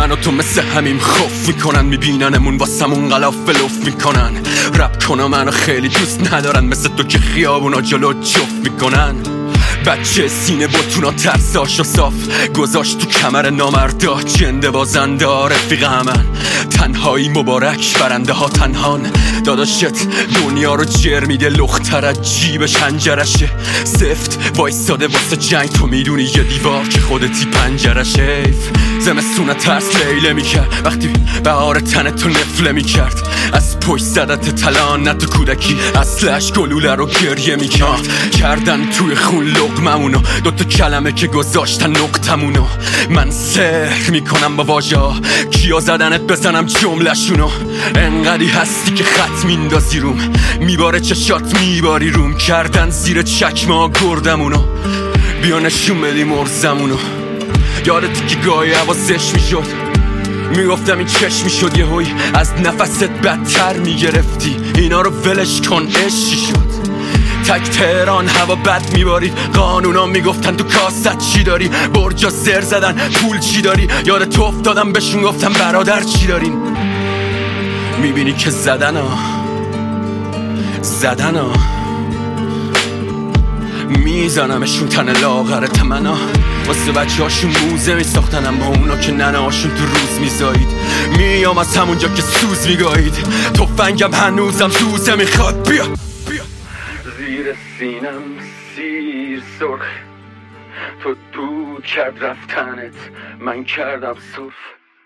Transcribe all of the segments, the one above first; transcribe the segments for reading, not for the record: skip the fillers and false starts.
من و تو مثل همیم خوف میکنن، میبیننمون واسمون غلافلوف میکنن. رپ کنم منو خیلی دوست ندارن، مثل تو که خیابونا جلو جفت میکنن. بچه سینه باتونا ترساشو صاف گذاشت تو کمر نامردا، جنده بازنده رفیق همن. تنهایی مبارک برنده ها تنهان، داداشت دنیا رو جر میده، لختر از جیبش هنجرشه. سفت وایستاده واسه جنگ، تو میدونی یه دیوار که خودتی پنجرشه. زمستونه ترس لیله میکرد وقتی بهار تن تو نفله میکرد. از پشت زدت تلان نه تو کودکی، اصلش گلوله رو گریه میکرد. کردن توی خون لقممونو، دوتا کلمه که گذاشتن نقطمونو. من سحر میکنم با واژه ها، کیا زدنت بزنم جملشونو. انقدی هستی که خط میندازی روم، میباره چشات میباری روم. کردن زیر چکمه ها گردمونو، بیا نشون بدی مرزمونو. یادتی که گاهی حواسش میشد، میگفتم این چشم میشد، یه هوی از نفست بدتر میگرفتی. اینا رو ولش کن عشقی شد. تک تهران هوا بد میبارید، قانونا میگفتن تو کاست چی داری. برجا زر زدن پول چی داری، یاد تو افتادم بهشون گفتم برادر چی دارین. میبینی که زدن میزنمشون تن لاغر تمنا. واسه بچه هاشون موزه میساختنم، با اونا که ننه هاشون تو روز میزایید. میام از همونجا که سوز میگایید، تفنگم هنوزم سوزه میخواد. بیا زیر سینم سیر سرخ، تو دود کرد رفتنت، من کردم صرف.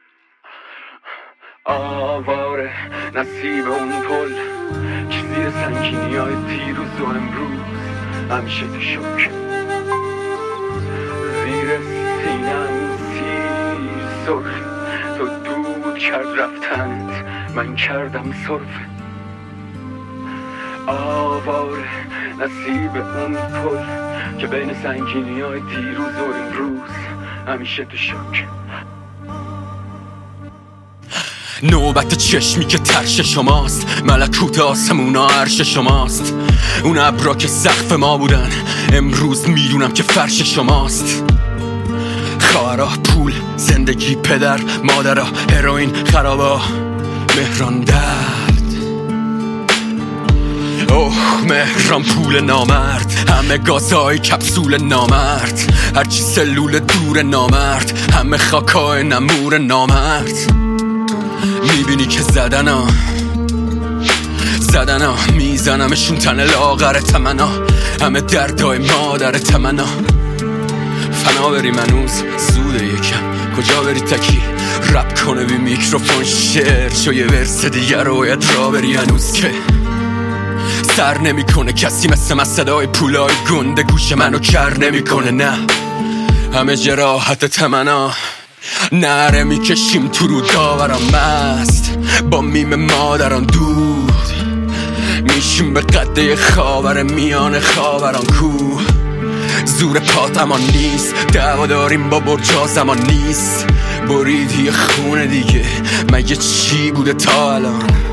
آواره نصیب اون پل که زیر سنگینی های دیروز و امروز همیشه تو شک. زیر سینم سیر سرخ، تو دود کرد رفتنت، من کردم صرف. آواره نصیب اون پل که بین سنگینی های دیروز و امروز همیشه تو شک. نوبت چشمی که ترش شماست، ملکوت آسمونا عرش شماست. اون ابرا که سقف ما بودن امروز میدونم که فرش شماست. خواهرا، پول، زندگی، پدر، مادرها، هروئین، خرابا، مهران درد. اوه مهران پول نامرد، همه گازهای کپسول نامرد، هرچی سلول دور نامرد، همه خاکای نمور نامرد. میبینی که زدنا میزنمشون تن لاغر تمنا، همه دردای مادر تمنا. فنا بریم هنوز زوده یکم، کجا بری تکی رپ کنه بی میکروفون شعر شو یه ورس دیگر رو باید را بری هنوز که سر نمی کنه کسی مثل صدای پولای گنده گوش منو کر نمی کنه. نه همه جراحت تمنا، نره میکشیم تو رو داوران مست، با میم مادران دود میشیم به قده خاور میان خاوران کوه. زور پات امان نیست، دعوا داریم با برجا زمان نیست. بریدی خونه دیگه مگه چی بوده تا الان؟